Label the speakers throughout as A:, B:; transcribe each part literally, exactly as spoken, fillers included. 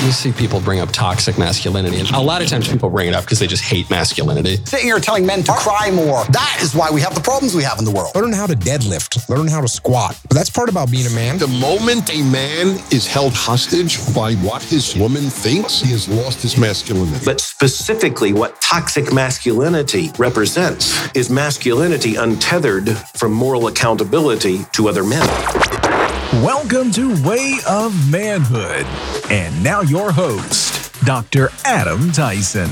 A: You see people bring up toxic masculinity, and a lot of times people bring it up because they just hate masculinity.
B: Sitting here telling men to cry more, that is why we have the problems we have in the world.
C: Learn how to deadlift, learn how to squat. But that's part about being a man.
D: The moment a man is held hostage by what his woman thinks, he has lost his masculinity.
E: But specifically, what toxic masculinity represents is masculinity untethered from moral accountability to other men.
F: Welcome to Way of Manhood. And now your host, Doctor Adam Tyson.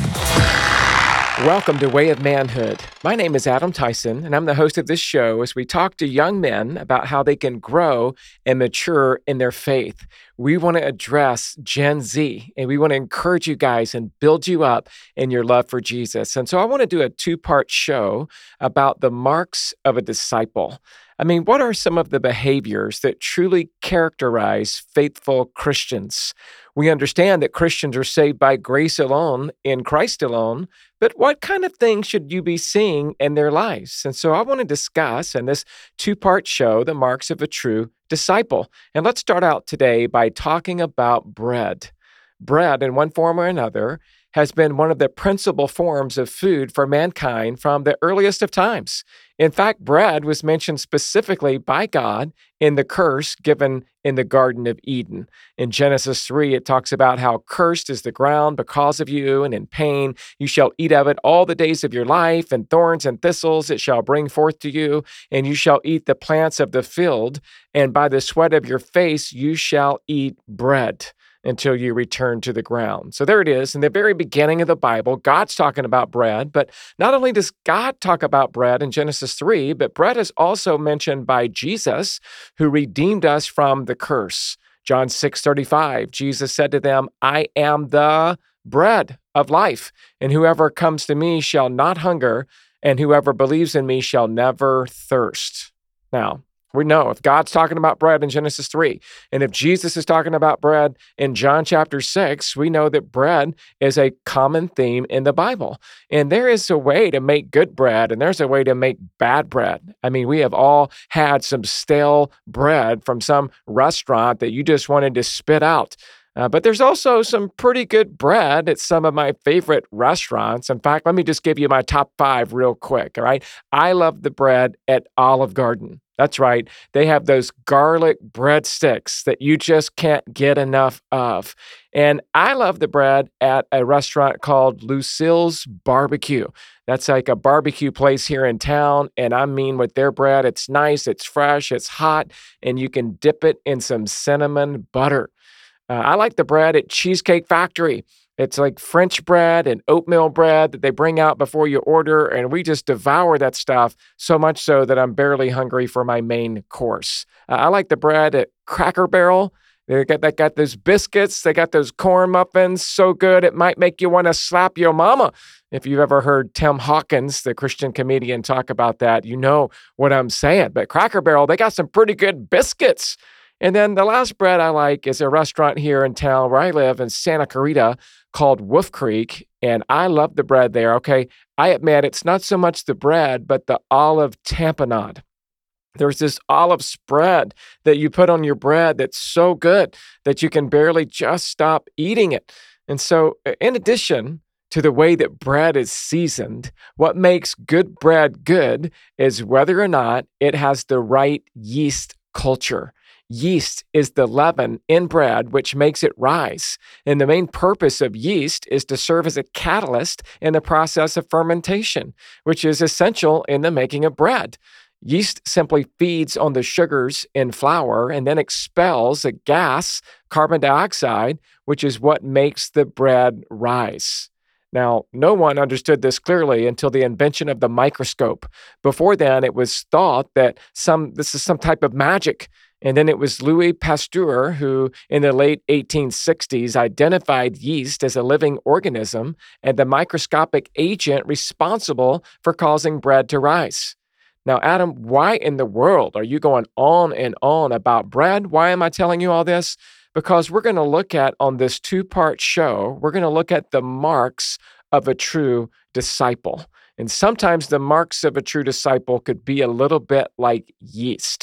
G: Welcome to Way of Manhood. My name is Adam Tyson, and I'm the host of this show as we talk to young men about how they can grow and mature in their faith. We want to address Gen Z, and we want to encourage you guys and build you up in your love for Jesus. And so I want to do a two-part show about the marks of a disciple. I mean, what are some of the behaviors that truly characterize faithful Christians? We understand that Christians are saved by grace alone, in Christ alone, but what kind of things should you be seeing in their lives? And so I want to discuss in this two-part show the marks of a true disciple. And let's start out today by talking about bread. Bread, in one form or another, has been one of the principal forms of food for mankind from the earliest of times. In fact, bread was mentioned specifically by God in the curse given in the Garden of Eden. In Genesis three, it talks about how cursed is the ground because of you, and in pain you shall eat of it all the days of your life, and thorns and thistles it shall bring forth to you, and you shall eat the plants of the field, and by the sweat of your face you shall eat bread until you return to the ground. So there it is. In the very beginning of the Bible, God's talking about bread, but not only does God talk about bread in Genesis three, but bread is also mentioned by Jesus, who redeemed us from the curse. John six thirty-five, Jesus said to them, I am the bread of life, and whoever comes to me shall not hunger, and whoever believes in me shall never thirst. Now, we know if God's talking about bread in Genesis three, and if Jesus is talking about bread in John chapter six, we know that bread is a common theme in the Bible. And there is a way to make good bread, and there's a way to make bad bread. I mean, we have all had some stale bread from some restaurant that you just wanted to spit out. Uh, but there's also some pretty good bread at some of my favorite restaurants. In fact, let me just give you my top five real quick, all right? I love the bread at Olive Garden. That's right. They have those garlic breadsticks that you just can't get enough of. And I love the bread at a restaurant called Lucille's Barbecue. That's like a barbecue place here in town. And I mean, with their bread, it's nice, it's fresh, it's hot, and you can dip it in some cinnamon butter. Uh, I like the bread at Cheesecake Factory. It's like French bread and oatmeal bread that they bring out before you order, and we just devour that stuff so much so that I'm barely hungry for my main course. Uh, I like the bread at Cracker Barrel. They got, they got those biscuits. They got those corn muffins. So good, it might make you want to slap your mama. If you've ever heard Tim Hawkins, the Christian comedian, talk about that, you know what I'm saying. But Cracker Barrel, they got some pretty good biscuits. And then the last bread I like is a restaurant here in town where I live in Santa Clarita called Wolf Creek, and I love the bread there, okay? I admit it's not so much the bread, but the olive tamponade. There's this olive spread that you put on your bread that's so good that you can barely just stop eating it. And so in addition to the way that bread is seasoned, what makes good bread good is whether or not it has the right yeast culture. Yeast is the leaven in bread which makes it rise. And the main purpose of yeast is to serve as a catalyst in the process of fermentation, which is essential in the making of bread. Yeast simply feeds on the sugars in flour and then expels a gas, carbon dioxide, which is what makes the bread rise. Now, no one understood this clearly until the invention of the microscope. Before then, it was thought that some this is some type of magic. And then it was Louis Pasteur who, in the late eighteen sixties, identified yeast as a living organism and the microscopic agent responsible for causing bread to rise. Now, Adam, why in the world are you going on and on about bread? Why am I telling you all this? Because we're going to look at, on this two-part show, we're going to look at the marks of a true disciple. And sometimes the marks of a true disciple could be a little bit like yeast.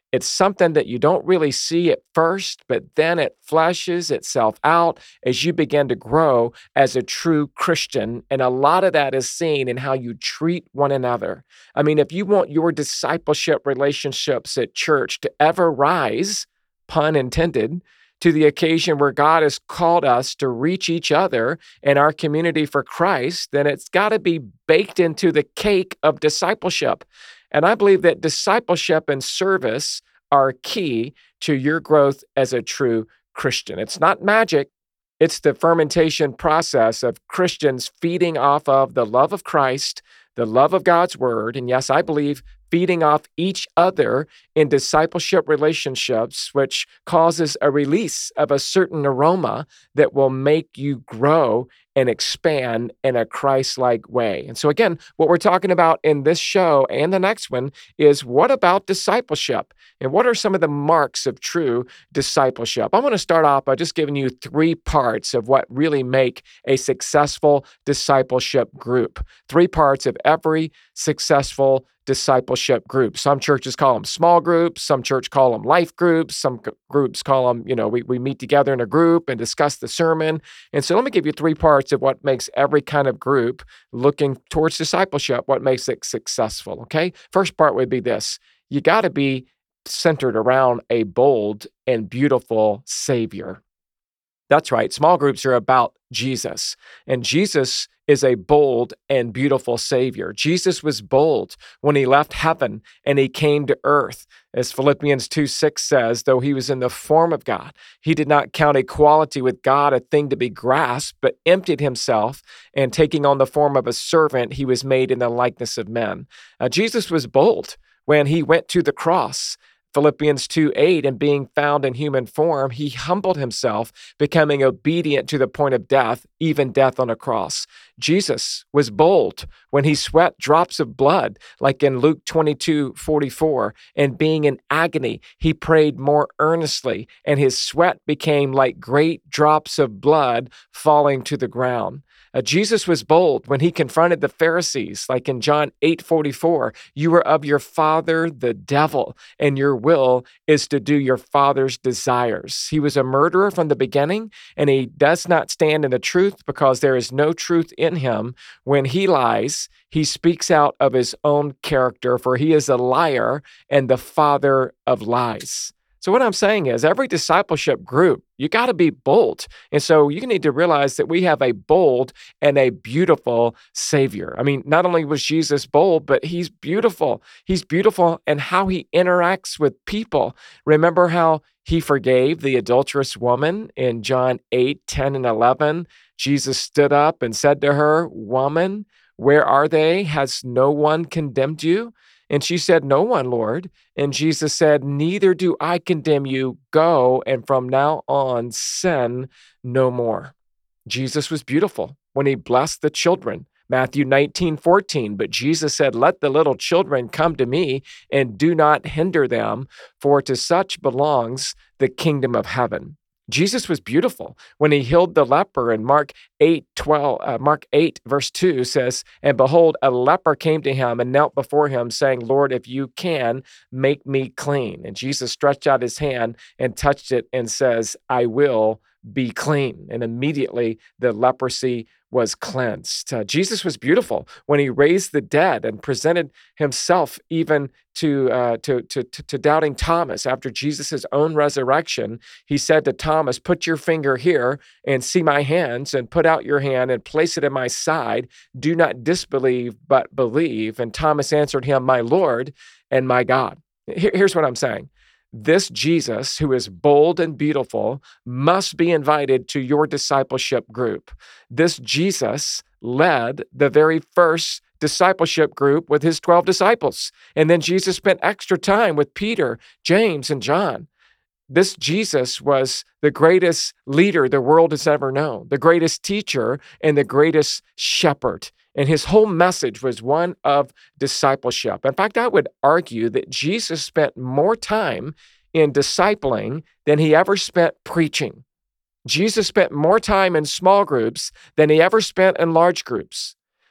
G: It's something that you don't really see at first, but then it fleshes itself out as you begin to grow as a true Christian. And a lot of that is seen in how you treat one another. I mean, if you want your discipleship relationships at church to ever rise, pun intended, to the occasion where God has called us to reach each other and our community for Christ, then it's got to be baked into the cake of discipleship. And I believe that discipleship and service are key to your growth as a true Christian. It's not magic. It's the fermentation process of Christians feeding off of the love of Christ, the love of God's word, and yes, I believe feeding off each other in discipleship relationships, which causes a release of a certain aroma that will make you grow and expand in a Christ-like way. And so again, what we're talking about in this show and the next one is, what about discipleship? And what are some of the marks of true discipleship? I want to start off by just giving you three parts of what really make a successful discipleship group. Three parts of every successful discipleship group. Some churches call them small groups. Some church call them life groups. Some c- groups call them, you know, we, we meet together in a group and discuss the sermon. And so let me give you three parts of what makes every kind of group looking towards discipleship, what makes it successful, okay? First part would be this. You got to be centered around a bold and beautiful Savior. That's right. Small groups are about Jesus, and Jesus is a bold and beautiful Savior. Jesus was bold when he left heaven and he came to earth. As Philippians two six says, though he was in the form of God, he did not count equality with God a thing to be grasped, but emptied himself, and taking on the form of a servant, he was made in the likeness of men. Uh, Jesus was bold when he went to the cross. Philippians two eight, and being found in human form, he humbled himself, becoming obedient to the point of death, even death on a cross. Jesus was bold when he sweat drops of blood, like in Luke twenty-two forty-four, and being in agony, he prayed more earnestly, and his sweat became like great drops of blood falling to the ground. Uh, Jesus was bold when he confronted the Pharisees, like in John eight forty-four, you are of your father, the devil, and your will is to do your father's desires. He was a murderer from the beginning, and he does not stand in the truth because there is no truth in him. When he lies, he speaks out of his own character, for he is a liar and the father of lies. So what I'm saying is, every discipleship group, you got to be bold. And so you need to realize that we have a bold and a beautiful Savior. I mean, not only was Jesus bold, but he's beautiful. He's beautiful in how he interacts with people. Remember how he forgave the adulterous woman in John eight, ten, and eleven? Jesus stood up and said to her, "Woman, where are they? Has no one condemned you?" And she said, "No one, Lord." And Jesus said, "Neither do I condemn you. Go, and from now on, sin no more." Jesus was beautiful when he blessed the children. Matthew nineteen fourteen, but Jesus said, "Let the little children come to me, and do not hinder them, for to such belongs the kingdom of heaven." Jesus was beautiful when he healed the leper, and Mark eight twelve, uh, Mark eight verse two says, "And behold, a leper came to him and knelt before him, saying, Lord, if you can, make me clean." And Jesus stretched out his hand and touched it and says, "I will be clean." And immediately the leprosy was cleansed. Uh, Jesus was beautiful when he raised the dead and presented himself even to, uh, to, to, to, to doubting Thomas. After Jesus' own resurrection, he said to Thomas, "Put your finger here and see my hands, and put out your hand and place it in my side. Do not disbelieve, but believe." And Thomas answered him, "My Lord and my God." Here, here's what I'm saying. This Jesus, who is bold and beautiful, must be invited to your discipleship group. This Jesus led the very first discipleship group with his twelve disciples. And then Jesus spent extra time with Peter, James, and John. This Jesus was the greatest leader the world has ever known, the greatest teacher, and the greatest shepherd. And his whole message was one of discipleship. In fact, I would argue that Jesus spent more time in discipling than he ever spent preaching. Jesus spent more time in small groups than he ever spent in large groups.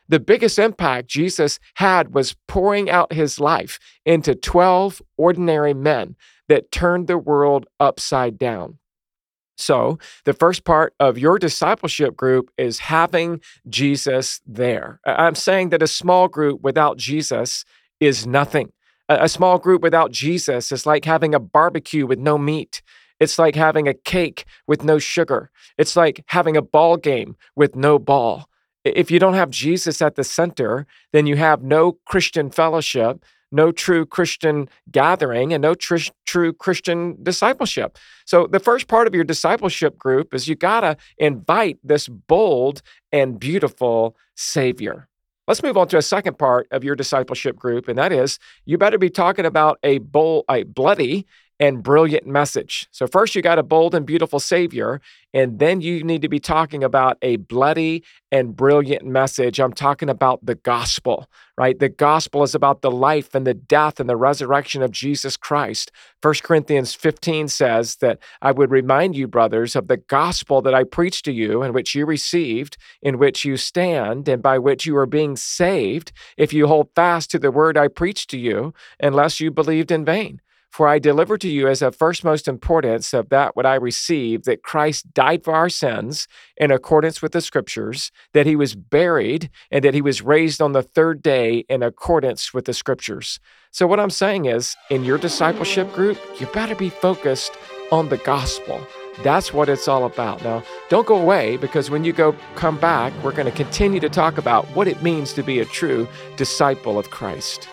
G: The biggest impact Jesus had was pouring out his life into twelve ordinary men that turned the world upside down. So the first part of your discipleship group is having Jesus there. I'm saying that a small group without Jesus is nothing. A small group without Jesus is like having a barbecue with no meat. It's like having a cake with no sugar. It's like having a ball game with no ball. If you don't have Jesus at the center, then you have no Christian fellowship, no true Christian gathering, and no tr- true Christian discipleship. So the first part of your discipleship group is you got to invite this bold and beautiful Savior. Let's move on to a second part of your discipleship group, and that is you better be talking about a bold, a bloody and brilliant message. So first you got a bold and beautiful Savior, and then you need to be talking about a bloody and brilliant message. I'm talking about the gospel, right? The gospel is about the life and the death and the resurrection of Jesus Christ. First Corinthians fifteen says that I would remind you, brothers, of the gospel that I preached to you, in which you received, in which you stand, and by which you are being saved, if you hold fast to the word I preached to you, unless you believed in vain. For I delivered to you as of first most importance of that what I received, that Christ died for our sins in accordance with the Scriptures, that he was buried, and that he was raised on the third day in accordance with the Scriptures. So what I'm saying is, in your discipleship group, you better be focused on the gospel. That's what it's all about. Now, don't go away, because when you go come back, we're going to continue to talk about what it means to be a true disciple of Christ.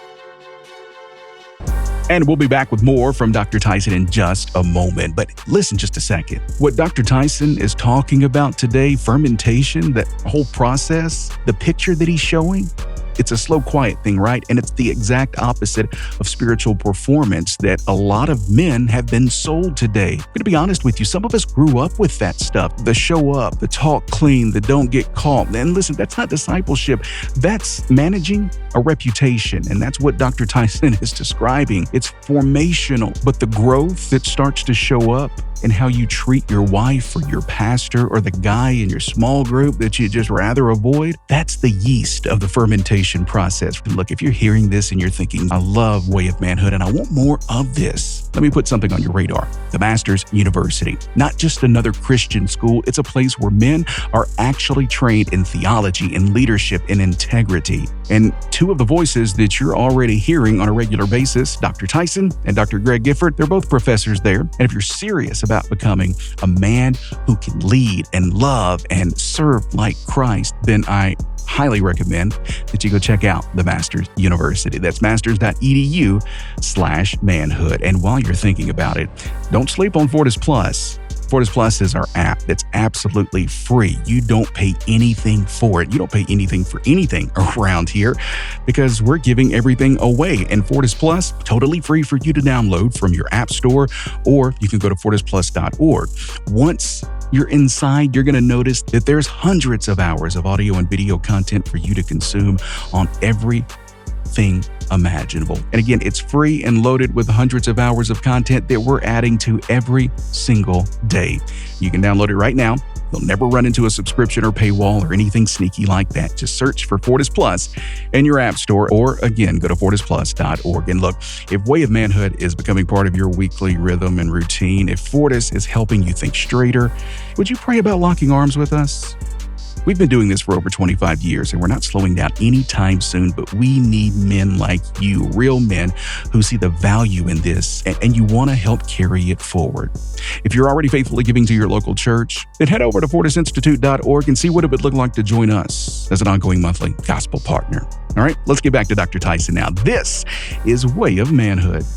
F: And we'll be back with more from Doctor Tyson in just a moment. But listen just a second. What Doctor Tyson is talking about today, fermentation, that whole process, the picture that he's showing, it's a slow, quiet thing, right? And it's the exact opposite of spiritual performance that a lot of men have been sold today. I'm going to be honest with you. Some of us grew up with that stuff. The show up, the talk clean, the don't get caught. And listen, that's not discipleship. That's managing a reputation. And that's what Doctor Tyson is describing. It's formational. But the growth that starts to show up in how you treat your wife or your pastor or the guy in your small group that you just rather avoid, that's the yeast of the fermentation process. Look, if you're hearing this and you're thinking, I love Way of Manhood and I want more of this, let me put something on your radar. The Masters University, not just another Christian school. It's a place where men are actually trained in theology, in leadership, in integrity. And two of the voices that you're already hearing on a regular basis, Doctor Tyson and Doctor Greg Gifford, they're both professors there. And if you're serious about becoming a man who can lead and love and serve like Christ, then I highly recommend that you go check out the Masters University. That's masters.edu slash manhood. And while you're thinking about it, don't sleep on Fortis Plus. Fortis Plus is our app that's absolutely free. You don't pay anything for it. You don't pay anything for anything around here because we're giving everything away. And Fortis Plus, totally free for you to download from your app store, or you can go to fortis plus dot org. Once you're inside, you're going to notice that there's hundreds of hours of audio and video content for you to consume on everything imaginable. And again, it's free and loaded with hundreds of hours of content that we're adding to every single day. You can download it right now. You'll never run into a subscription or paywall or anything sneaky like that. Just search for Fortis Plus in your app store, or again, go to fortis plus dot org. And look, if Way of Manhood is becoming part of your weekly rhythm and routine, if Fortis is helping you think straighter, would you pray about locking arms with us? We've been doing this for over twenty-five years, and we're not slowing down anytime soon, but we need men like you, real men who see the value in this, and, and you want to help carry it forward. If you're already faithfully giving to your local church, then head over to fortis institute dot org and see what it would look like to join us as an ongoing monthly gospel partner. All right, let's get back to Doctor Tyson now. This is Way of Manhood.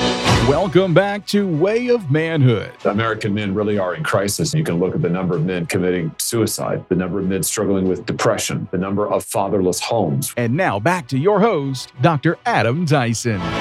F: Welcome back to Way of Manhood.
H: American men really are in crisis. You can look at the number of men committing suicide, the number of men struggling with depression, the number of fatherless homes.
F: And now back to your host, Doctor Adam Tyson.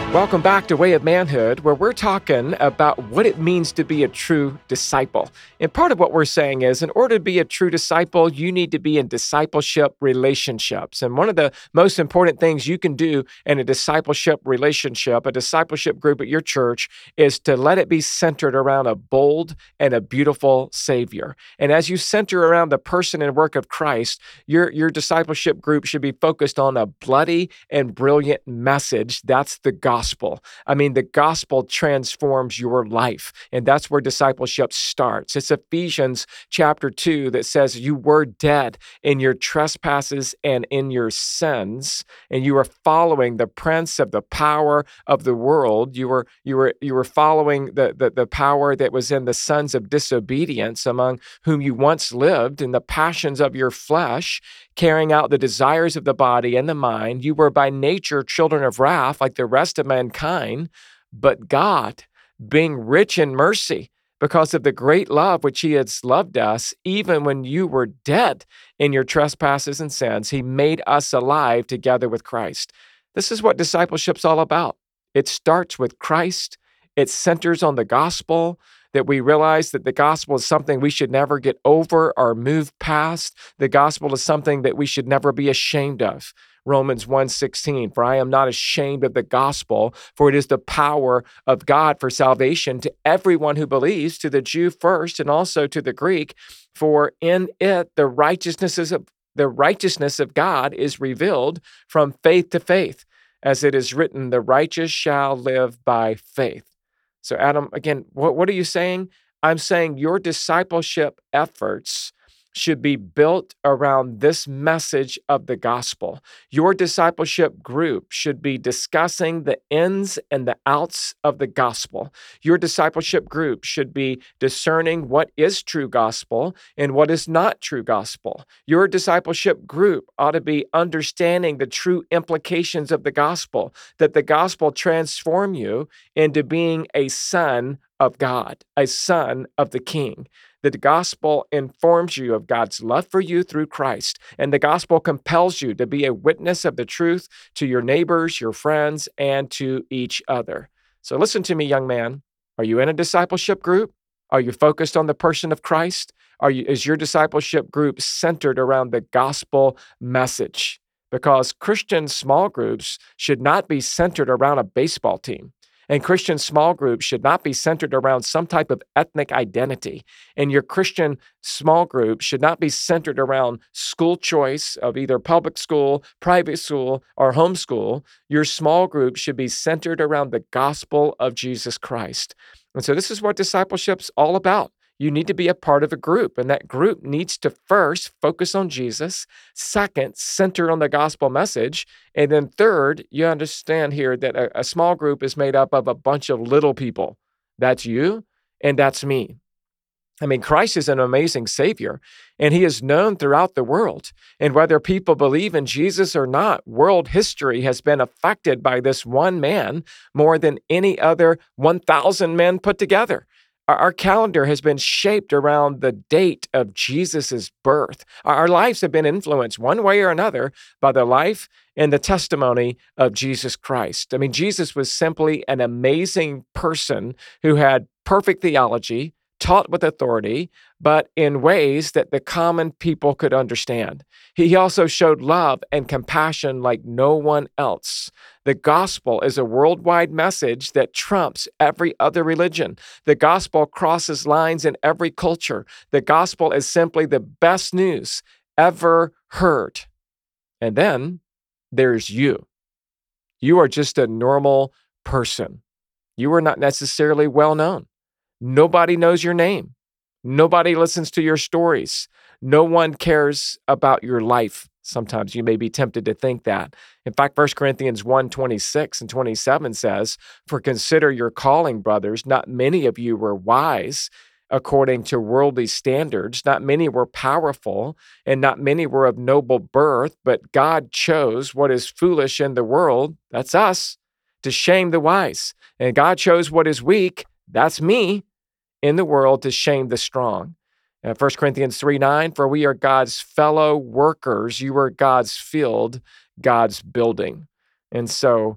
G: Welcome back to Way of Manhood, where we're talking about what it means to be a true disciple. And part of what we're saying is, in order to be a true disciple, you need to be in discipleship relationships. And one of the most important things you can do in a discipleship relationship, a discipleship group at your church, is to let it be centered around a bold and a beautiful Savior. And as you center around the person and work of Christ, your, your discipleship group should be focused on a bloody and brilliant message. That's the gospel. I mean, the gospel transforms your life, and that's where discipleship starts. It's Ephesians chapter two that says you were dead in your trespasses and in your sins, and you were following the prince of the power of the world. You were you were you were following the, the, the power that was in the sons of disobedience, among whom you once lived in the passions of your flesh, carrying out the desires of the body and the mind. You were by nature children of wrath like the rest of mankind, but God, being rich in mercy, because of the great love which he has loved us, even when you were dead in your trespasses and sins, he made us alive together with Christ. This is what discipleship's all about. It starts with Christ. It centers on the gospel, that we realize that the gospel is something we should never get over or move past. The gospel is something that we should never be ashamed of. Romans one sixteen, for I am not ashamed of the gospel, for it is the power of God for salvation to everyone who believes, to the Jew first and also to the Greek, for in it the righteousness of, the righteousness of God is revealed from faith to faith, as it is written, the righteous shall live by faith. So Adam, again, what, what are you saying? I'm saying your discipleship efforts should be built around this message of the gospel. Your discipleship group should be discussing the ins and the outs of the gospel. Your discipleship group should be discerning what is true gospel and what is not true gospel. Your discipleship group ought to be understanding the true implications of the gospel, that the gospel transform you into being a son of God, a son of the King. The gospel informs you of God's love for you through Christ, and the gospel compels you to be a witness of the truth to your neighbors, your friends, and to each other. So listen to me, young man. Are you in a discipleship group? Are you focused on the person of Christ? Are you, is your discipleship group centered around the gospel message? Because Christian small groups should not be centered around a baseball team. And Christian small groups should not be centered around some type of ethnic identity. And your Christian small group should not be centered around school choice of either public school, private school, or homeschool. Your small group should be centered around the gospel of Jesus Christ. And so this is what discipleship's all about. You need to be a part of a group, and that group needs to first focus on Jesus, second, center on the gospel message, and then third, you understand here that a, a small group is made up of a bunch of little people. That's you, and that's me. I mean, Christ is an amazing Savior, and he is known throughout the world. And whether people believe in Jesus or not, world history has been affected by this one man more than any other one thousand men put together. Our calendar has been shaped around the date of Jesus' birth. Our lives have been influenced one way or another by the life and the testimony of Jesus Christ. I mean, Jesus was simply an amazing person who had perfect theology, taught with authority, but in ways that the common people could understand. He also showed love and compassion like no one else. The gospel is a worldwide message that trumps every other religion. The gospel crosses lines in every culture. The gospel is simply the best news ever heard. And then there's you. You are just a normal person. You are not necessarily well known. Nobody knows your name. Nobody listens to your stories. No one cares about your life. Sometimes you may be tempted to think that. In fact, First Corinthians one, twenty-six and twenty-seven says, for consider your calling, brothers. Not many of you were wise according to worldly standards. Not many were powerful, and not many were of noble birth, but God chose what is foolish in the world, that's us, to shame the wise. And God chose what is weak, that's me, in the world to shame the strong. Uh, First Corinthians three nine, for we are God's fellow workers. You are God's field, God's building. And so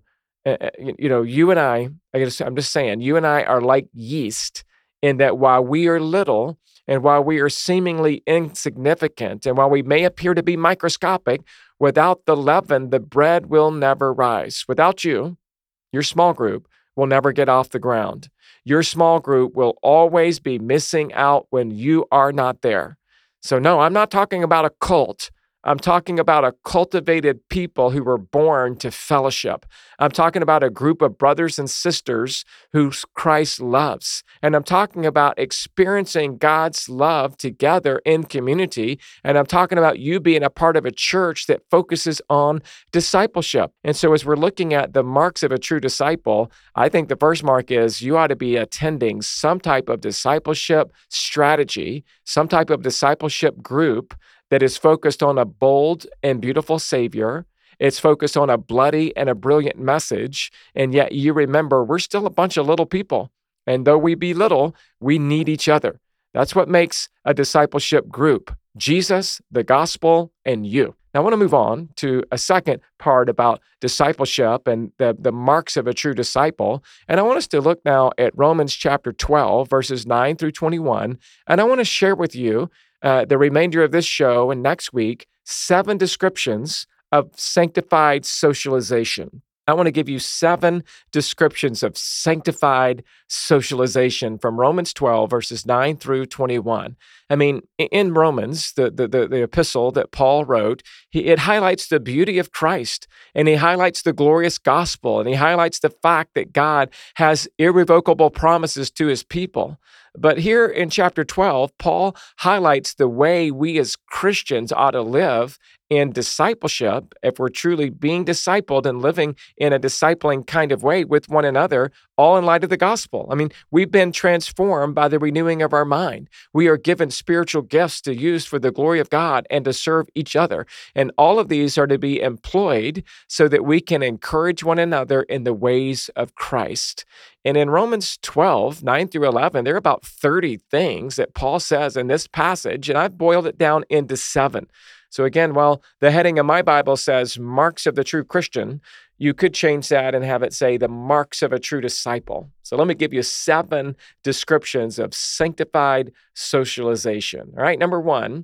G: Uh, uh, you, you know, you and I, I guess I'm just saying, you and I are like yeast in that while we are little and while we are seemingly insignificant and while we may appear to be microscopic, without the leaven, the bread will never rise. Without you, your small group will never get off the ground. Your small group will always be missing out when you are not there. So no, I'm not talking about a cult. I'm talking about a cultivated people who were born to fellowship. I'm talking about a group of brothers and sisters who Christ loves. And I'm talking about experiencing God's love together in community. And I'm talking about you being a part of a church that focuses on discipleship. And so as we're looking at the marks of a true disciple, I think the first mark is you ought to be attending some type of discipleship strategy, some type of discipleship group that is focused on a bold and beautiful Savior. It's focused on a bloody and a brilliant message. And yet you remember, we're still a bunch of little people. And though we be little, we need each other. That's what makes a discipleship group: Jesus, the gospel, and you. Now, I want to move on to a second part about discipleship and the, the marks of a true disciple. And I want us to look now at Romans chapter twelve, verses nine through twenty-one. And I want to share with you uh, the remainder of this show and next week, seven descriptions of sanctified socialization. I want to give you seven descriptions of sanctified socialization from Romans twelve, verses nine through twenty-one. I mean, in Romans, the, the, the, the epistle that Paul wrote, he, it highlights the beauty of Christ, and he highlights the glorious gospel, and he highlights the fact that God has irrevocable promises to his people. But here in chapter twelve, Paul highlights the way we as Christians ought to live in discipleship, if we're truly being discipled and living in a discipling kind of way with one another, all in light of the gospel. I mean, we've been transformed by the renewing of our mind. We are given spiritual gifts to use for the glory of God and to serve each other. And all of these are to be employed so that we can encourage one another in the ways of Christ. And in Romans twelve, nine through eleven, there are about thirty things that Paul says in this passage, and I've boiled it down into seven. So again, while the heading of my Bible says marks of the true Christian, you could change that and have it say the marks of a true disciple. So let me give you seven descriptions of sanctified socialization. All right, number one,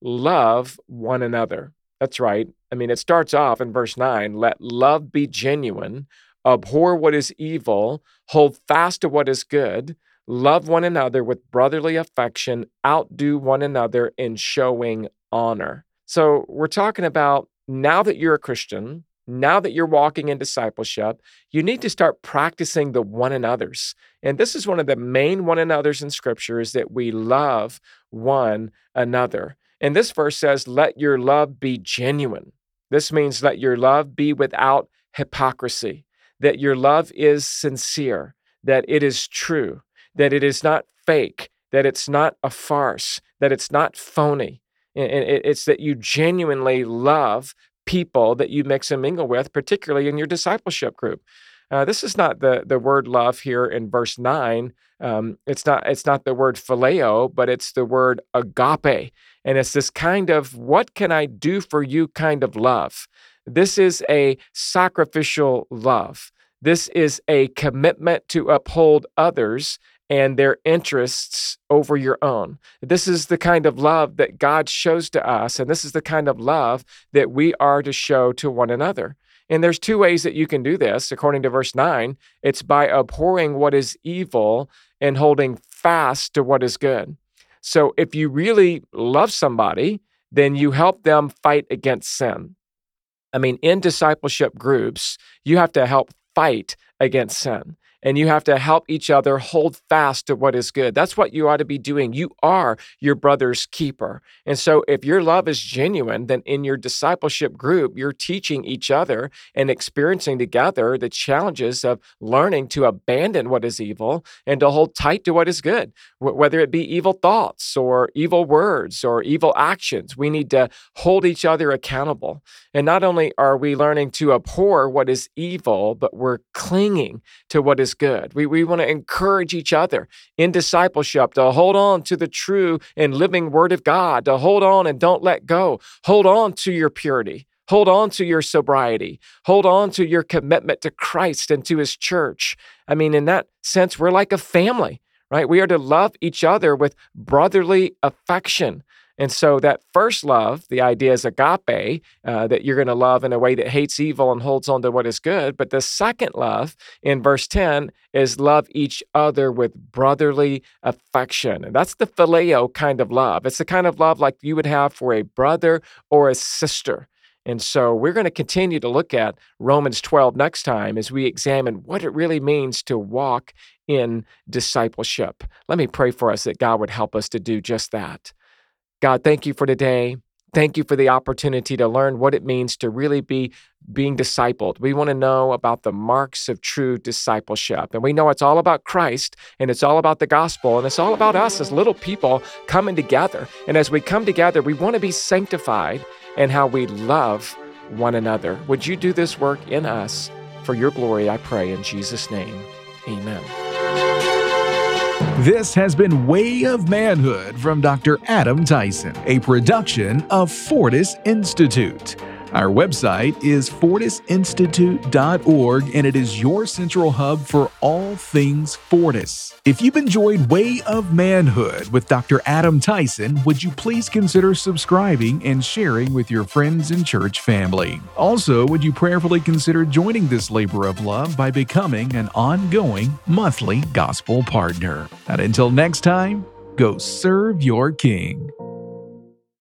G: love one another. That's right. I mean, it starts off in verse nine, let love be genuine, abhor what is evil, hold fast to what is good, love one another with brotherly affection, outdo one another in showing honor. So we're talking about now that you're a Christian, now that you're walking in discipleship, you need to start practicing the one another's. And this is one of the main one another's in Scripture, is that we love one another. And this verse says, let your love be genuine. This means let your love be without hypocrisy, that your love is sincere, that it is true, that it is not fake, that it's not a farce, that it's not phony. And it's that you genuinely love people that you mix and mingle with, particularly in your discipleship group. Uh, this is not the, the word love here in verse nine. Um, it's not it's not the word phileo, but it's the word agape. And it's this kind of, what can I do for you kind of love. This is a sacrificial love. This is a commitment to uphold others and their interests over your own. This is the kind of love that God shows to us, and this is the kind of love that we are to show to one another. And there's two ways that you can do this, according to verse nine. It's by abhorring what is evil and holding fast to what is good. So if you really love somebody, then you help them fight against sin. I mean, in discipleship groups, you have to help fight against sin. And you have to help each other hold fast to what is good. That's what you ought to be doing. You are your brother's keeper. And so if your love is genuine, then in your discipleship group, you're teaching each other and experiencing together the challenges of learning to abandon what is evil and to hold tight to what is good, whether it be evil thoughts or evil words or evil actions. We need to hold each other accountable. And not only are we learning to abhor what is evil, but we're clinging to what is good. We, we want to encourage each other in discipleship to hold on to the true and living Word of God, to hold on and don't let go. Hold on to your purity. Hold on to your sobriety. Hold on to your commitment to Christ and to his church. I mean, in that sense, we're like a family, right? We are to love each other with brotherly affection. And so that first love, the idea is agape, uh, that you're going to love in a way that hates evil and holds on to what is good. But the second love in verse ten is love each other with brotherly affection. And that's the phileo kind of love. It's the kind of love like you would have for a brother or a sister. And so we're going to continue to look at Romans twelve next time as we examine what it really means to walk in discipleship. Let me pray for us that God would help us to do just that. God, thank you for today. Thank you for the opportunity to learn what it means to really be being discipled. We want to know about the marks of true discipleship. And we know it's all about Christ, and it's all about the gospel, and it's all about us as little people coming together. And as we come together, we want to be sanctified in how we love one another. Would you do this work in us for your glory, I pray in Jesus' name. Amen.
F: This has been Way of Manhood from Doctor Adam Tyson, a production of Fortis Institute. Our website is fortis institute dot org, and it is your central hub for all things Fortis. If you've enjoyed Way of Manhood with Doctor Adam Tyson, would you please consider subscribing and sharing with your friends and church family? Also, would you prayerfully consider joining this labor of love by becoming an ongoing monthly gospel partner? And until next time, go serve your King.